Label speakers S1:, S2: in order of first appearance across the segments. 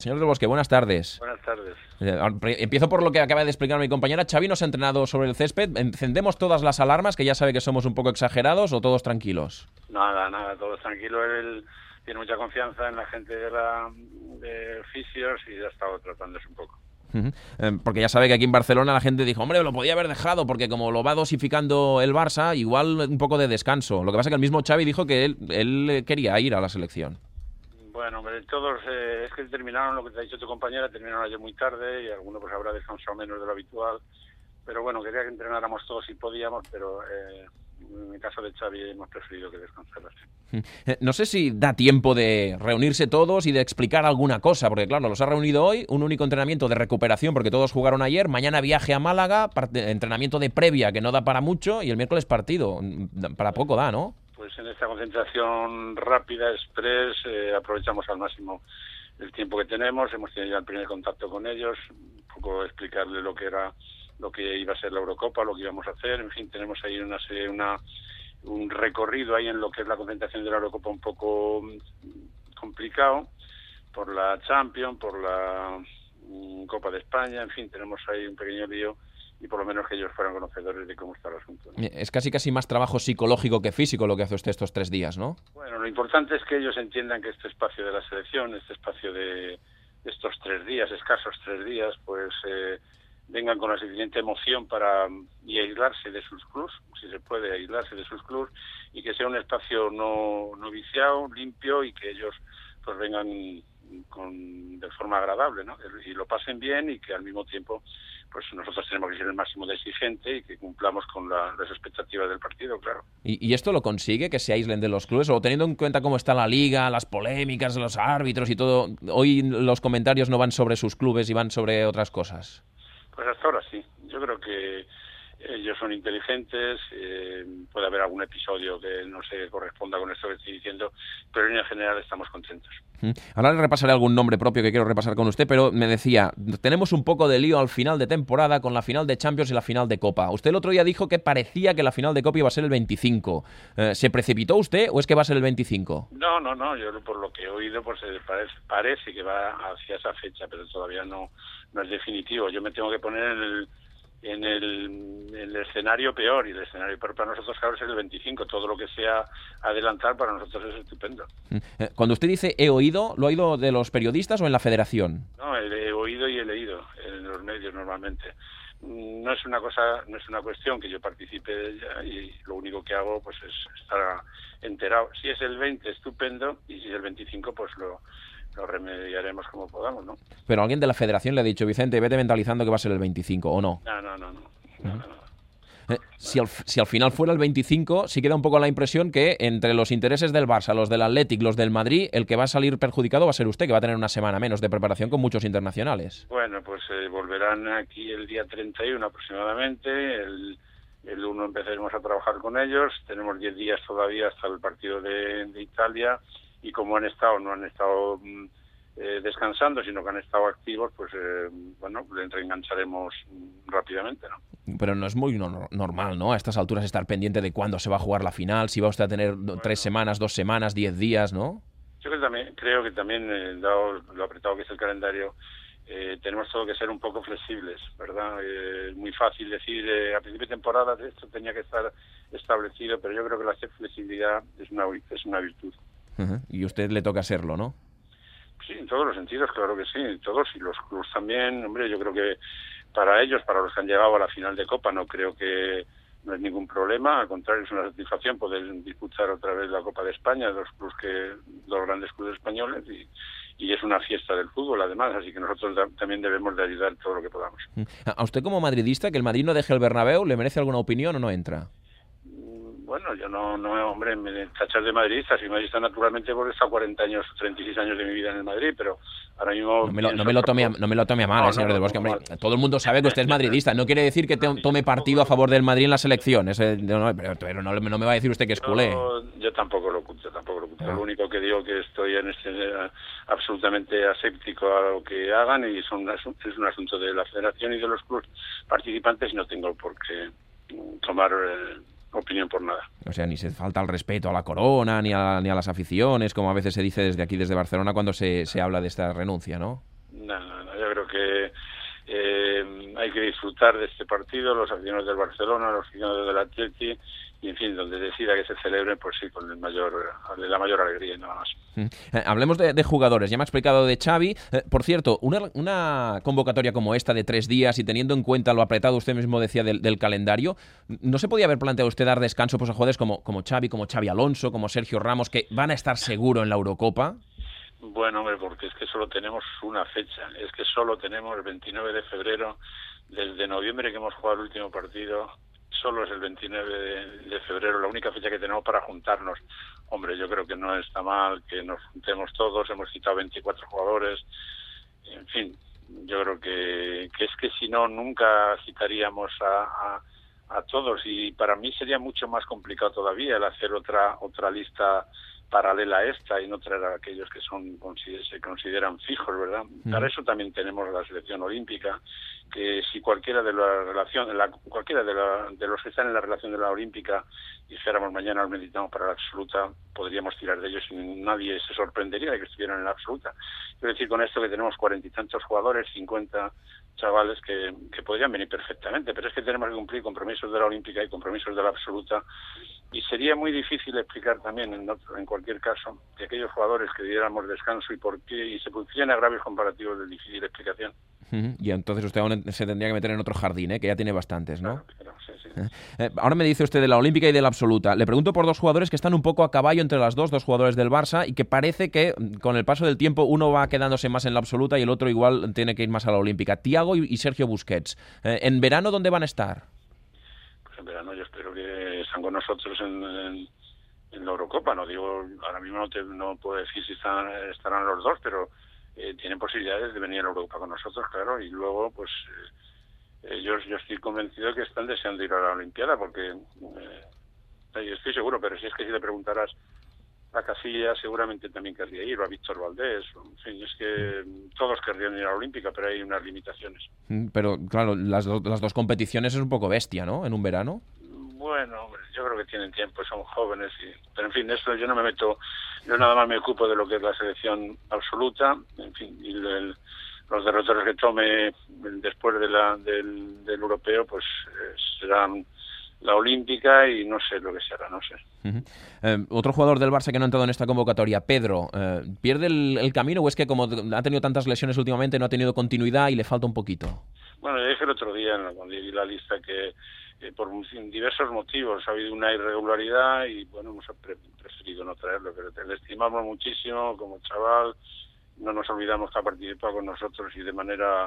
S1: Señor del Bosque, buenas tardes.
S2: Buenas tardes.
S1: Empiezo por lo que acaba de explicar mi compañera. Xavi nos ha entrenado sobre el césped. ¿Encendemos todas las alarmas, que ya sabe que somos un poco exagerados, o todos tranquilos?
S2: Nada, todo tranquilo. Él tiene mucha confianza en la gente de fisios y ha estado tratándose un poco.
S1: Porque ya sabe que aquí en Barcelona la gente dijo, hombre, lo podía haber dejado, porque como lo va dosificando el Barça, igual un poco de descanso. Lo que pasa es que el mismo Xavi dijo que él quería ir a la selección.
S2: Bueno, hombre, todos, es que terminaron, lo que te ha dicho tu compañera, terminaron ayer muy tarde y alguno pues habrá descansado menos de lo habitual. Pero bueno, quería que entrenáramos todos si podíamos, pero en el caso de Xavi hemos preferido que descansara.
S1: No sé si da tiempo de reunirse todos y de explicar alguna cosa, porque claro, los ha reunido hoy, un único entrenamiento de recuperación porque todos jugaron ayer, mañana viaje a Málaga, entrenamiento de previa que no da para mucho y el miércoles partido. Para poco da, ¿no?
S2: Pues en esta concentración rápida, express, aprovechamos al máximo el tiempo que tenemos. Hemos tenido ya el primer contacto con ellos, un poco explicarle lo que iba a ser la Eurocopa, lo que íbamos a hacer. En fin, tenemos ahí un recorrido ahí en lo que es la concentración de la Eurocopa un poco complicado, por la Champions, por la Copa de España. En fin, tenemos ahí un pequeño lío, y por lo menos que ellos fueran conocedores de cómo está el asunto, ¿no?
S1: Es casi más trabajo psicológico que físico lo que hace usted estos 3 días, ¿no?
S2: Bueno, lo importante es que ellos entiendan que este espacio de la selección, este espacio de estos 3 días, escasos 3 días, pues vengan con la suficiente emoción y aislarse de sus clubs, si se puede aislarse de sus clubs, y que sea un espacio no viciado, limpio, y que ellos pues vengan de forma agradable, ¿no? Y lo pasen bien, y que al mismo tiempo pues nosotros tenemos que ser el máximo de exigente y que cumplamos con las expectativas del partido, claro.
S1: ¿Y esto lo consigue, que se aíslen de los clubes? O teniendo en cuenta cómo está la liga, las polémicas de los árbitros y todo, hoy los comentarios no van sobre sus clubes y van sobre otras cosas.
S2: Pues hasta ahora sí. Yo creo que ellos son inteligentes, puede haber algún episodio que no se corresponda con esto que estoy diciendo, pero en general estamos contentos.
S1: Ahora le repasaré algún nombre propio que quiero repasar con usted, pero me decía, tenemos un poco de lío al final de temporada con la final de Champions y la final de Copa. Usted el otro día dijo que parecía que la final de Copa iba a ser el 25. ¿Se precipitó usted o es que va a ser el 25?
S2: No, yo por lo que he oído pues parece que va hacia esa fecha, pero todavía no es definitivo. Yo me tengo que poner en el escenario peor, y el escenario peor para nosotros, claro, es el 25. Todo lo que sea adelantar para nosotros es estupendo.
S1: Cuando usted dice he oído, ¿lo ha oído de los periodistas o en la federación?
S2: No, he oído y he leído en los medios normalmente. No es una cuestión que yo participe de ella, y lo único que hago pues es estar enterado. Si es el 20, estupendo, y si es el 25, pues lo remediaremos como podamos, ¿no?
S1: Pero alguien de la federación le ha dicho, Vicente, vete mentalizando que va a ser el 25, ¿o no?
S2: No.
S1: Si al final fuera el 25, sí queda un poco la impresión que entre los intereses del Barça, los del Athletic, los del Madrid, el que va a salir perjudicado va a ser usted, que va a tener una semana menos de preparación con muchos internacionales.
S2: Bueno, pues volverán aquí el día 31 aproximadamente, el 1 empezaremos a trabajar con ellos, tenemos 10 días todavía hasta el partido de Italia, y como no han estado descansando, sino que han estado activos, pues le reengancharemos rápidamente, ¿no?
S1: Pero no es muy normal, ¿no? A estas alturas estar pendiente de cuándo se va a jugar la final, si va usted a tener 3 semanas, 2 semanas, 10 días, ¿no?
S2: Yo creo que también, dado lo apretado que es el calendario, tenemos todo que ser un poco flexibles, ¿verdad? Es muy fácil decir, a principio de temporada esto tenía que estar establecido, pero yo creo que la flexibilidad es una virtud.
S1: Y a usted le toca serlo, ¿no?
S2: Sí, en todos los sentidos, claro que sí, todos, y los clubs también. Hombre, yo creo que para ellos, para los que han llegado a la final de Copa, no es ningún problema, al contrario, es una satisfacción poder disputar otra vez la Copa de España, los grandes clubes españoles, y es una fiesta del fútbol además, así que nosotros también debemos de ayudar todo lo que podamos.
S1: ¿A usted como madridista, que el Madrid no deje el Bernabéu, le merece alguna opinión o no entra?
S2: Bueno, yo no, hombre, me tachas de madridista. Soy madridista naturalmente porque he estado 36 años de mi vida en el Madrid, pero ahora mismo...
S1: No me lo tome a mal, señor del Bosque. Hombre, todo el mundo sabe que usted es madridista. No quiere decir que tome partido a favor del Madrid en la selección. Pero no me va a decir usted que es culé.
S2: Yo tampoco lo oculto. Lo único que digo que estoy absolutamente aséptico a lo que hagan, y es un asunto de la federación y de los clubes participantes, y no tengo por qué tomar opinión por nada.
S1: O sea, ni se falta el respeto a la corona, ni a las aficiones, como a veces se dice desde aquí, desde Barcelona, cuando se habla de esta renuncia, ¿no?
S2: yo creo que hay que disfrutar de este partido, los aficionados del Barcelona, los aficionados del Atleti, y en fin, donde decida que se celebre, pues sí, con la mayor alegría, nada más.
S1: Hablemos de jugadores. Ya me ha explicado de Xavi. Por cierto, una convocatoria como esta de 3 días y teniendo en cuenta lo apretado, usted mismo decía, del calendario, ¿no se podía haber planteado usted dar descanso pues, a jugadores como Xavi Alonso, como Sergio Ramos, que van a estar seguro en la Eurocopa?
S2: Bueno, hombre, porque es que solo tenemos una fecha, es que solo tenemos el 29 de febrero, desde noviembre que hemos jugado el último partido, solo es el 29 de febrero, la única fecha que tenemos para juntarnos. Hombre, yo creo que no está mal que nos juntemos todos, hemos citado 24 jugadores, en fin, yo creo que es que si no, nunca citaríamos a todos, y para mí sería mucho más complicado todavía el hacer otra lista paralela a esta y no traer a aquellos que se consideran fijos, ¿verdad? Para eso también tenemos la selección olímpica, que si cualquiera de los que están en la relación de la olímpica dijéramos mañana los necesitamos para la absoluta, podríamos tirar de ellos y nadie se sorprendería de que estuvieran en la absoluta. Quiero decir con esto que tenemos 40 y tantos jugadores, 50 chavales que podrían venir perfectamente, pero es que tenemos que cumplir compromisos de la olímpica y compromisos de la absoluta, y sería muy difícil explicar también en cualquier caso que aquellos jugadores que diéramos descanso y por qué, y se pusieran agravios comparativos de difícil explicación.
S1: Y entonces usted aún se tendría que meter en otro jardín, que ya tiene bastantes, ¿no?
S2: Claro, sí.
S1: Ahora me dice usted de la olímpica y de la absoluta. Le pregunto por dos jugadores que están un poco a caballo entre las dos jugadores del Barça, y que parece que con el paso del tiempo uno va quedándose más en la absoluta y el otro igual tiene que ir más a la olímpica. Thiago y Sergio Busquets. ¿En verano dónde van a estar?
S2: Pues en verano yo espero que estén con nosotros en la Eurocopa. No digo, ahora mismo no puedo decir si estarán los dos, pero tienen posibilidades de venir a la Eurocopa con nosotros, claro, y luego pues yo estoy convencido de que están deseando ir a la Olimpiada, porque estoy seguro, pero si le preguntaras a Casillas seguramente también querría ir, o a Víctor Valdés, en fin, es que todos querrían ir a la Olímpica, pero hay unas limitaciones.
S1: Pero claro, las dos competiciones es un poco bestia, ¿no? En un verano.
S2: Bueno, hombre, yo creo que tienen tiempo, son jóvenes, pero en fin, esto yo no me meto, yo nada más me ocupo de lo que es la selección absoluta, en fin, y los derroteros que tome después del europeo, pues serán la olímpica y no sé lo que será, no sé.
S1: Otro jugador del Barça que no ha entrado en esta convocatoria, Pedro, ¿pierde el camino o es que como ha tenido tantas lesiones últimamente no ha tenido continuidad y le falta un poquito?
S2: Bueno, yo dije el otro día cuando vi la lista que por diversos motivos ha habido una irregularidad y bueno, hemos preferido no traerlo, pero le estimamos muchísimo como chaval, no nos olvidamos que ha participado con nosotros y de manera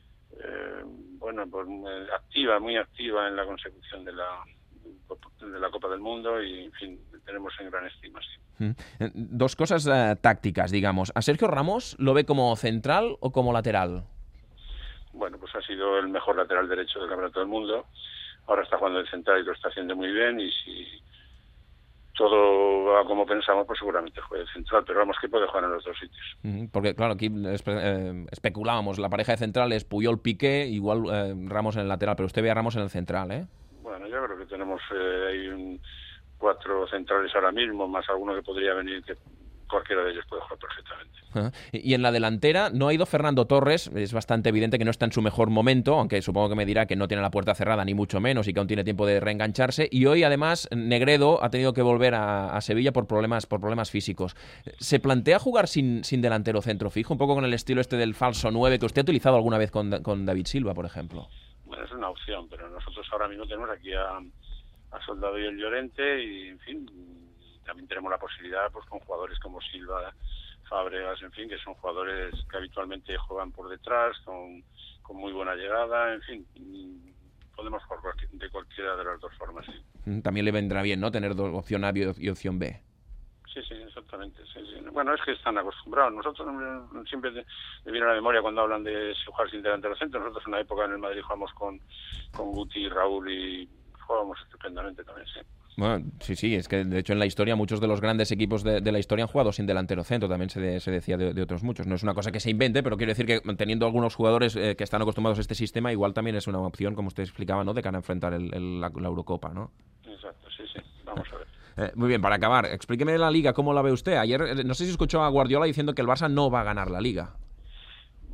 S2: muy activa en la consecución de la Copa del Mundo, y en fin, tenemos en gran estima, sí.
S1: Dos cosas tácticas, digamos. ¿A Sergio Ramos lo ve como central o como lateral?
S2: Bueno, pues ha sido el mejor lateral derecho del Campeonato del Mundo. Ahora está jugando el central y lo está haciendo muy bien, y si todo va como pensamos, pues seguramente juegue el central, pero vamos, que puede jugar en los dos sitios.
S1: Porque claro, aquí especulábamos, la pareja de centrales Puyol-Piqué, igual Ramos en el lateral, pero usted ve a Ramos en el central, ¿eh?
S2: Bueno, yo creo que tenemos ahí 4 centrales ahora mismo, más alguno que podría venir, que cualquiera de ellos puede jugar perfectamente.
S1: Y en la delantera no ha ido Fernando Torres, es bastante evidente que no está en su mejor momento, aunque supongo que me dirá que no tiene la puerta cerrada ni mucho menos y que aún tiene tiempo de reengancharse, y hoy además Negredo ha tenido que volver a Sevilla por problemas físicos. ¿Se plantea jugar sin delantero centro fijo, un poco con el estilo este del falso 9 que usted ha utilizado alguna vez con David Silva, por ejemplo?
S2: Bueno, es una opción, pero nosotros ahora mismo tenemos aquí a Soldado y el Llorente, y en fin, también tenemos la posibilidad pues con jugadores como Silva, Fábregas, en fin, que son jugadores que habitualmente juegan por detrás, con muy buena llegada, en fin, podemos jugar de cualquiera de las dos formas, sí.
S1: También le vendrá bien, ¿no?, tener opción A y opción B.
S2: Sí, exactamente. Sí. Bueno, es que están acostumbrados. Nosotros siempre me viene a la memoria cuando hablan de jugar sin delantero centro. Nosotros en una época en el Madrid jugamos con Guti y Raúl y jugábamos estupendamente también, sí.
S1: Bueno, sí, es que de hecho en la historia muchos de los grandes equipos de la historia han jugado sin delantero centro, también se decía de otros muchos. No es una cosa que se invente, pero quiero decir que teniendo algunos jugadores que están acostumbrados a este sistema, igual también es una opción, como usted explicaba, ¿no?, de cara a enfrentar la Eurocopa, ¿no?
S2: Exacto, sí, vamos a ver.
S1: Muy bien, para acabar, explíqueme la Liga, ¿cómo la ve usted? Ayer, no sé si escuchó a Guardiola diciendo que el Barça no va a ganar la Liga.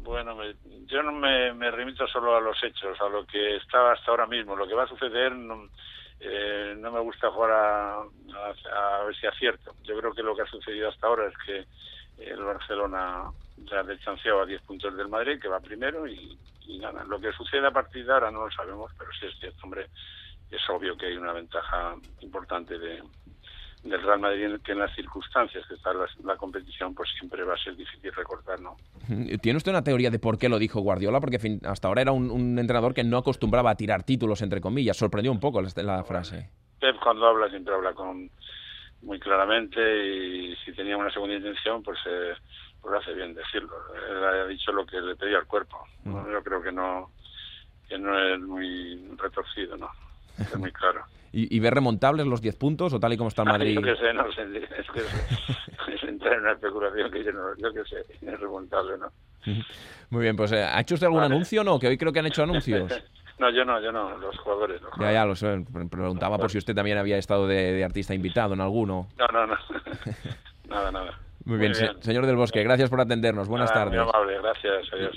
S2: Bueno, yo no me remito solo a los hechos, a lo que está hasta ahora mismo. Lo que va a suceder, no me gusta jugar a ver si acierto. Yo creo que lo que ha sucedido hasta ahora es que el Barcelona ya ha distanciado a 10 puntos del Madrid, que va primero, y gana. Lo que sucede a partir de ahora no lo sabemos, pero sí es cierto, hombre, es obvio que hay una ventaja importante del Real Madrid, que en las circunstancias que está la competición, pues siempre va a ser difícil recortar, ¿no?
S1: ¿Tiene usted una teoría de por qué lo dijo Guardiola? Porque hasta ahora era un entrenador que no acostumbraba a tirar títulos, entre comillas. Sorprendió un poco la frase.
S2: Pep, cuando habla, siempre habla muy claramente, y si tenía una segunda intención, pues hace bien decirlo. Él ha dicho lo que le pedía al cuerpo. Yo creo que no es muy retorcido, ¿no? Es muy claro.
S1: ¿Y ver remontables los 10 puntos o tal y como está el Madrid?
S2: Yo qué sé, no sé, es que es entrar en una especulación que yo qué sé, es remontable, ¿no?
S1: Muy bien, pues ¿ha hecho usted algún anuncio o no? Que hoy creo que han hecho anuncios.
S2: No, yo no, los jugadores.
S1: Ya lo sé, preguntaba por si usted también había estado de artista invitado en alguno.
S2: No. Nada.
S1: Muy bien, señor del Bosque, gracias por atendernos. Buenas tardes.
S2: Muy amable, gracias, adiós.